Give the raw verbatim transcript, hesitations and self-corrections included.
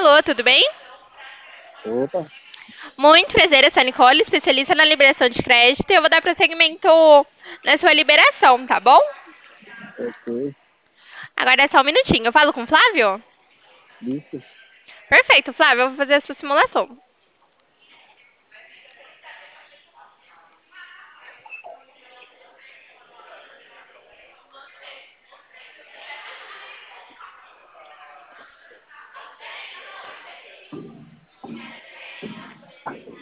Alô, tudo bem? Opa, Muito prazer, eu sou a Nicole, especialista na liberação de crédito, e eu vou dar prosseguimento na sua liberação, tá bom? ok. Agora é só um minutinho. Eu falo com o Flávio? Isso. Perfeito, Flávio, eu vou fazer a sua simulação.